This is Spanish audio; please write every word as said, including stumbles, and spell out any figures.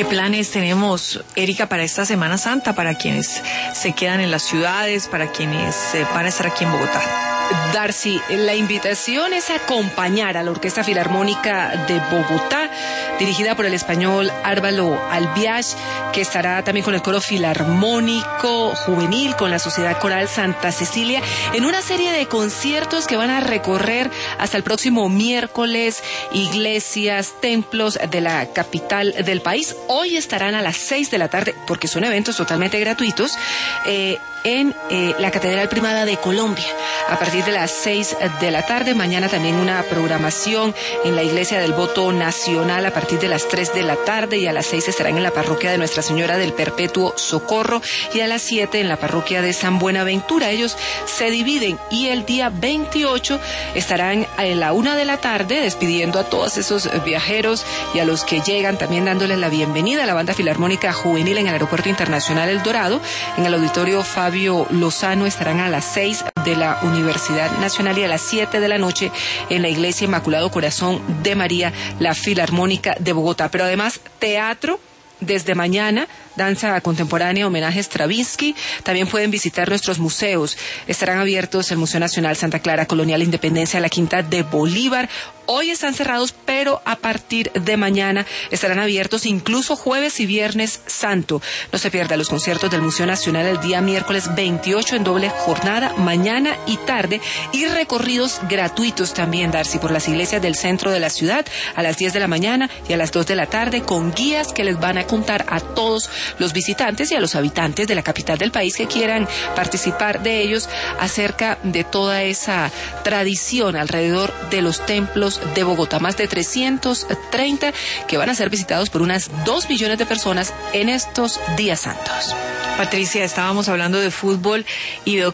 ¿Qué planes tenemos, Erika, para esta Semana Santa, para quienes se quedan en las ciudades, para quienes eh, van a estar aquí en Bogotá? Darcy, la invitación es acompañar a la Orquesta Filarmónica de Bogotá, dirigida por el español Árvalo Albiach, que estará también con el Coro Filarmónico Juvenil, con la Sociedad Coral Santa Cecilia, en una serie de conciertos que van a recorrer hasta el próximo miércoles iglesias, templos de la capital del país. Hoy estarán a las seis de la tarde, porque son eventos totalmente gratuitos, eh, en eh, la Catedral Primada de Colombia, a partir de las seis de la tarde. Mañana también una programación en la Iglesia del Voto Nacional a partir de las tres de la tarde, y a las seis estarán en la parroquia de Nuestra Señora del Perpetuo Socorro, y a las siete en la parroquia de San Buenaventura. Ellos se dividen, y el día veintiocho estarán a la una de la tarde despidiendo a todos esos viajeros y a los que llegan, también dándoles la bienvenida a la Banda Filarmónica Juvenil en el Aeropuerto Internacional El Dorado, en el Auditorio Fabio Lozano. Estarán a las seis de la Universidad Nacional, y a las siete de la noche en la Iglesia Inmaculado Corazón de María, la Filarmónica de Bogotá. Pero además, teatro desde mañana, danza contemporánea, homenaje a Stravinsky. También pueden visitar nuestros museos. Estarán abiertos el Museo Nacional Santa Clara Colonial Independencia, la Quinta de Bolívar. Hoy están cerrados, pero a partir de mañana estarán abiertos, incluso jueves y viernes santo. No se pierda los conciertos del Museo Nacional el día miércoles veintiocho en doble jornada, mañana y tarde, y recorridos gratuitos también, Darcy, por las iglesias del centro de la ciudad a las diez de la mañana y a las dos de la tarde, con guías que les van a contar a todos los visitantes y a los habitantes de la capital del país que quieran participar de ellos acerca de toda esa tradición alrededor de los templos de Bogotá. Más de trescientos treinta que van a ser visitados por unas dos millones de personas en estos días santos. Patricia, estábamos hablando de fútbol y de